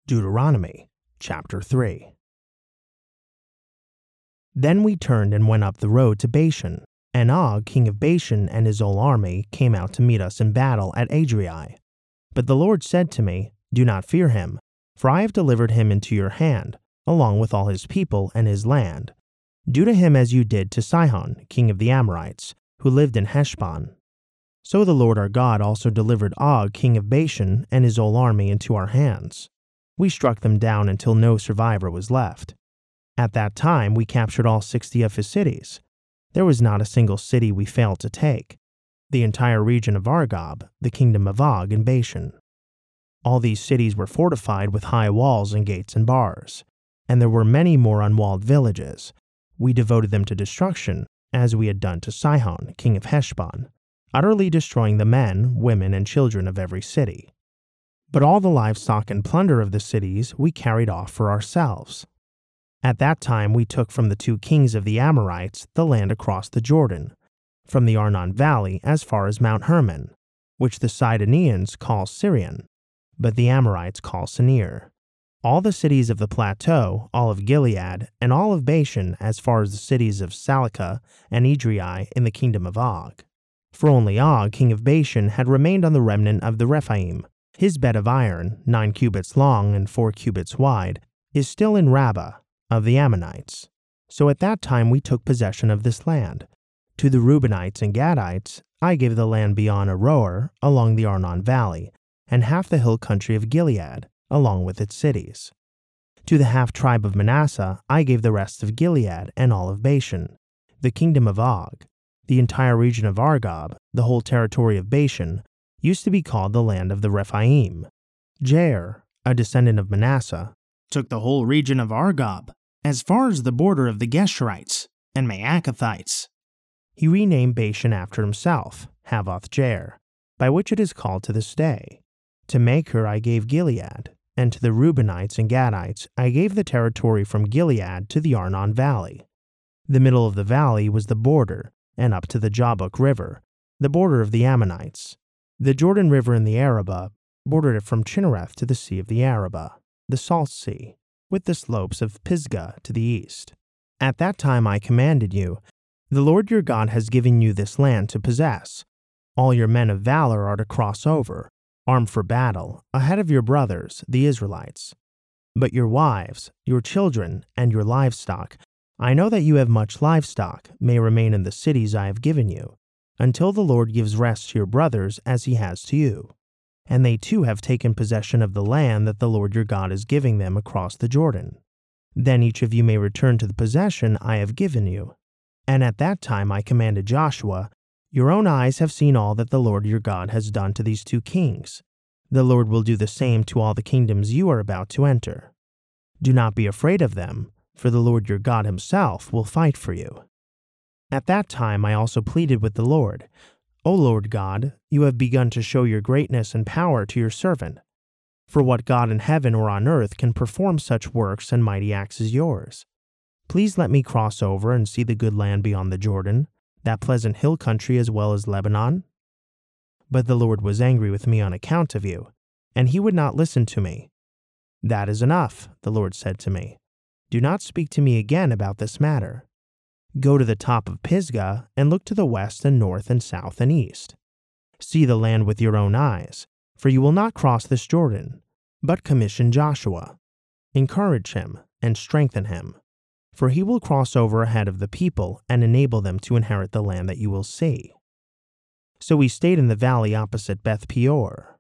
Deuteronomy chapter 3. Then we turned and went up the road to Bashan, and Og, king of Bashan, and his whole army came out to meet us in battle at Adrai. But the Lord said to me, Do not fear him, for I have delivered him into your hand, along with all his people and his land. Do to him as you did to Sihon, king of the Amorites, who lived in Heshbon. So the Lord our God also delivered Og, king of Bashan, and his whole army into our hands. We struck them down until no survivor was left. At that time we captured all 60 of his cities. There was not a single city we failed to take. The entire region of Argob, the kingdom of Og and Bashan. All these cities were fortified with high walls and gates and bars, and there were many more unwalled villages. We devoted them to destruction, as we had done to Sihon, king of Heshbon, utterly destroying the men, women, and children of every city. But all the livestock and plunder of the cities we carried off for ourselves. At that time we took from the 2 kings of the Amorites the land across the Jordan, from the Arnon Valley as far as Mount Hermon, which the Sidonians call Sirion, but the Amorites call Senir. All the cities of the plateau, all of Gilead, and all of Bashan as far as the cities of Salekah and Edrei in the kingdom of Og. For only Og, king of Bashan, had remained on the remnant of the Rephaim. His bed of iron, 9 cubits long and 4 cubits wide, is still in Rabbah of the Ammonites. So at that time we took possession of this land. To the Reubenites and Gadites I gave the land beyond Aroer along the Arnon Valley, and half the hill country of Gilead, along with its cities. To the half-tribe of Manasseh I gave the rest of Gilead and all of Bashan, the kingdom of Og. The entire region of Argob, the whole territory of Bashan, used to be called the land of the Rephaim. Jair, a descendant of Manasseh, took the whole region of Argob, as far as the border of the Geshurites and Maacathites. He renamed Bashan after himself, Havoth Jair, by which it is called to this day. To Machir I gave Gilead, and to the Reubenites and Gadites I gave the territory from Gilead to the Arnon Valley. The middle of the valley was the border, and up to the Jabbok River, the border of the Ammonites. The Jordan River in the Arabah bordered it from Chinnereth to the Sea of the Arabah, the Salt Sea, with the slopes of Pisgah to the east. At that time I commanded you, The Lord your God has given you this land to possess. All your men of valor are to cross over, armed for battle, ahead of your brothers, the Israelites. But your wives, your children, and your livestock, I know that you have much livestock, may remain in the cities I have given you, until the Lord gives rest to your brothers as he has to you. And they too have taken possession of the land that the Lord your God is giving them across the Jordan. Then each of you may return to the possession I have given you. And at that time I commanded Joshua, Your own eyes have seen all that the Lord your God has done to these 2 kings. The Lord will do the same to all the kingdoms you are about to enter. Do not be afraid of them, for the Lord your God himself will fight for you. At that time I also pleaded with the Lord, O Lord God, you have begun to show your greatness and power to your servant. For what God in heaven or on earth can perform such works and mighty acts as yours? Please let me cross over and see the good land beyond the Jordan, that pleasant hill country as well as Lebanon. But the Lord was angry with me on account of you, and he would not listen to me. That is enough, the Lord said to me. Do not speak to me again about this matter. Go to the top of Pisgah and look to the west and north and south and east. See the land with your own eyes, for you will not cross this Jordan, but commission Joshua. Encourage him and strengthen him, for he will cross over ahead of the people and enable them to inherit the land that you will see. So we stayed in the valley opposite Beth Peor,